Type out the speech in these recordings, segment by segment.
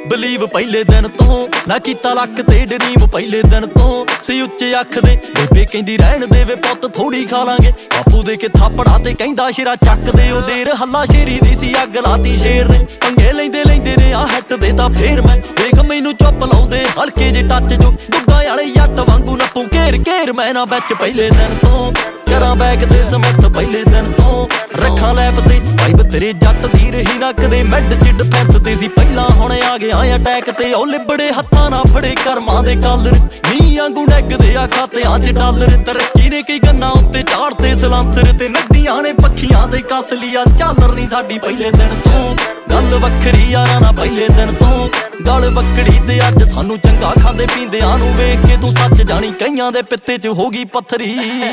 believe ਪਹਿਲੇ ਦਿਨ ਤੋਂ ਨਾ ਕੀਤਾ ਲੱਕ ਤੇ ਡਰੀਮ ਪਹਿਲੇ ਦਿਨ ਤੋਂ ਸੀ ਉੱਚੇ ਅੱਖ ਦੇ ਬੇਬੇ ਕਹਿੰਦੀ ਰਹਿਣ ਦੇਵੇ ਪੁੱਤ ਥੋੜੀ ਖਾ ਲਾਂਗੇ ਬਾਪੂ ਦੇ ਕੇ ਥਾਪੜਾ ਤੇ ਕਹਿੰਦਾ ਸ਼ੇਰਾ ਚੱਕ ਦੇ ਉਹ ਦੇਰ ਹੱਲਾ ਸ਼ੇਰੀ ਦੀ ਸੀ ਅੱਗ ਲਾਤੀ ਸ਼ੇਰ ਨੇ ਪੰਗੇ ਲੈਂਦੇ ਲੈਂਦੇ ਨੇ ਆ ਹੱਟ ਦੇ ਤਾਂ ਫੇਰ ਮੈਂ ਦੇਖ ਮੈਨੂੰ ਚੁੱਪ ਲਾਉਂਦੇ ਹਲਕੇ ਜੇ ਟੱਚ ਜੋ ਗੁੱਗਾ ਵਾਲੇ ਜੱਟ ਵਾਂਗੂ ਨੱਪੂ ਘੇਰ ਘੇਰ ਮੈਂ ਨਾ ਵਿੱਚ ਪਹਿਲੇ ਦਿਨ ਤੋਂ ਕਰਾਂ ਬੈਕ ਤੇ ਸਮੱਥ ਪਹਿਲੇ ਦਿਨ ਤੋਂ ਰੱਖਾਂ ਲੈਬ ਤੇ ਵਾਈਬ ਤੇਰੇ ਜੱਟ ਦੀ ਰਹੀ ਨਾ ਕਦੇ ਮੈਡ ਚ ਡਿਫੈਂਸ ਤੇ ਸੀ ਪਹਿਲਾਂ ਹੁਣ ਆ ਗਿਆ ਅਟੈਕ ਤੇ ਉਹ ਲਿਬੜੇ ਹੱਥਾਂ ਨਾਲ ਫੜੇ ਕਰਮਾਂ ਦੇ ਕਾਲਰ ਮੀਂਹ ਵਾਂਗੂ ਡੈਗਦੇ ਆ ਖਾਤਿਆਂ ਚ ਡਾਲਰ ਤਰੱਕੀ ਨੇ ਕਈ ਗੰਨਾਂ ਉੱਤੇ ਚਾੜਤੇ ਸਲਾਂਸਰ ਤੇ ਨੱਡੀਆਂ ਨੇ ਪੱਖੀਆਂ ਦੇ ਕੱਸ ਲਿਆ ਝਾਲਰ ਨਹੀਂ ਸਾਡੀ ਪਹਿਲੇ ਦਿਨ ਤੋਂ ਗੱਲ ਵੱਖਰੀ ਯਾਰਾਂ ਨਾਲ ਪਹਿਲੇ ਦਿਨ ਤੋਂ ਗਲ ਬੱਕੜੀ ਤੇ ਅੱਜ ਸਾਨੂੰ ਚੰਗਾ ਖਾਂਦੇ ਪੀਂਦਿਆਂ ਨੂੰ ਵੇਖ ਕੇ ਤੂੰ ਸੱਚ ਜਾਣੀ ਕਈਆਂ ਦੇ ਪਿੱਤੇ ਚ ਹੋ ਗਈ ਪੱਥਰੀ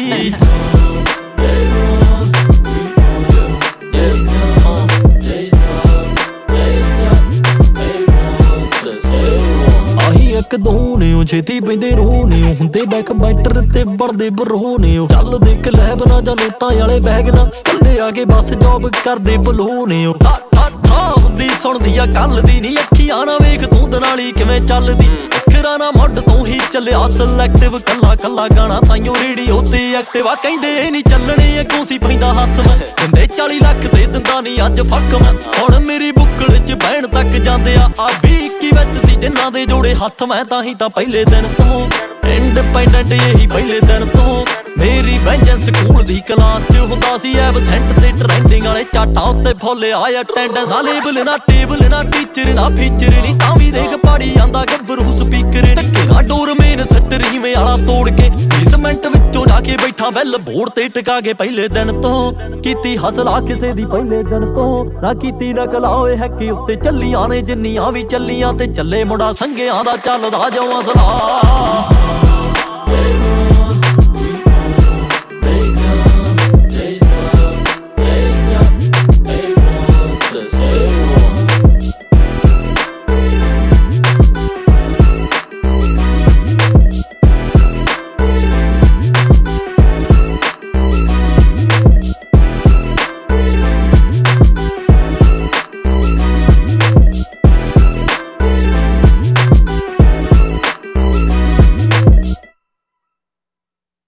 ਇੱਕ ਦੋ ਨੇ ਉਹ ਛੇਤੀ ਪੈਂਦੇ ਰੋ ਨੇ ਉਹ ਹੁੰਦੇ ਬੈਕ ਬੈਟਰ ਤੇ ਬਣਦੇ ਬਰੋ ਨੇ ਉਹ ਚੱਲ ਦੇ ਕਲੈਬ ਨਾ ਜਾਂ ਲੋਟਾਂ ਵਾਲੇ ਬੈਗ ਨਾ ਕੱਲੇ ਆ ਕੇ ਬਸ ਜੌਬ ਕਰਦੇ ਬਲੋ ਨੇ ਉਹ ਹੁੰਦੀ ਸੁਣਦੀ ਆ ਕੱਲ ਦੀ ਨੀ ਅੱਖੀਆਂ ਨਾ ਵੇਖ ਤੂੰ ਦਨਾਲੀ ਕਿਵੇਂ ਚੱਲਦੀ ਅੱਖਰਾਂ ਨਾ ਮੁੱਢ ਤੋਂ ਹੀ ਚੱਲਿਆ ਸਿਲੈਕਟਿਵ ਕੱਲਾ ਕੱਲਾ ਗਾਣਾ ਤਾਈਓ ਰੇਡੀਓ ਤੇ ਐਕਟਿਵ ਆ ਕਹਿੰਦੇ ਨੀ ਚੱਲਣੇ ਅੱਗੋਂ ਸੀ ਪੈਂਦਾ ਹੱਸ ਮੈਂ ਦਿੰਦੇ 40 ਲੱਖ ਤੇ ਦਿੰਦਾ ਨੀ ਅੱਜ ਫੱਕ ਮੈਂ ਹੁਣ ਮੇਰੀ ਬੁੱਕਲ ਚ ਬਹਿਣ ਤੱਕ ਜਾਂਦੇ ਆ 2021 ਵਿੱਚ ਸੀ ਜਿਨ੍ਹਾਂ ਦੇ ਜੋੜੇ ਹੱਥ ਮੈਂ ਤਾਂ ਹੀ ਤਾਂ ਪਹਿਲੇ ਦਿਨ ਤੋਂ ਇੰਡੀਪੈਂਡੈਂਟ ਇਹੀ ਪਹਿਲੇ ਦਿਨ ਤੋਂ ਮੇਰੀ ਵੈਂਜੈਂਸ ਸਕੂਲ ਦੀ ਕਲਾਸ ਚ ਹੁੰਦਾ ਸੀ ਐਬਸੈਂਟ ਤੇ ਟ੍ਰੈਂਡਿੰਗ ਵਾਲੇ ਚਾਟਾਂ ਉੱਤੇ ਫੁੱਲ ਆਇਆ ਅਟੈਂਡੈਂਸ ਆ ਲੇਬਲ ਨਾ ਟੇਬਲ ਨਾ ਟੀਚਰ ਨਾ ਫੀਚਰ ਨਹੀਂ ਤਾਂ ਵੀ ਦੇਖ ਪਾੜੀ ਜਾਂਦਾ ਗੱਭਰੂ ਸਪੀਕਰ ਧੱਕੇ ਨਾ ਡੋਰ ਮੇਨ ਸੱਟਰੀ ਮੇ ਵਾਲਾ ਤੋੜ ਕੇ ਬੇਸਮੈਂਟ ਵਿੱਚੋਂ ਜਾ ਕੇ ਬੈਠਾ ਵੈਲ ਬੋਰਡ ਤੇ ਟਿਕਾ ਕੇ ਪਹਿਲੇ ਦਿਨ ਤੋਂ ਕੀਤੀ ਹਸਲਾ ਕਿਸੇ ਦੀ ਪਹਿਲੇ ਦਿਨ ਤੋਂ ਨਾ ਕੀਤੀ ਨਕਲ ਹੋਏ ਹੈਕੀ ਉੱਤੇ ਚੱਲੀਆਂ ਨੇ ਜਿੰਨੀਆਂ ਵੀ ਚੱਲੀਆਂ ਤੇ ਚੱਲੇ ਮੁੰਡਾ ਸੰਘਿਆਂ ਦਾ ਚੱਲਦਾ ਜੋ ਅਸਲਾ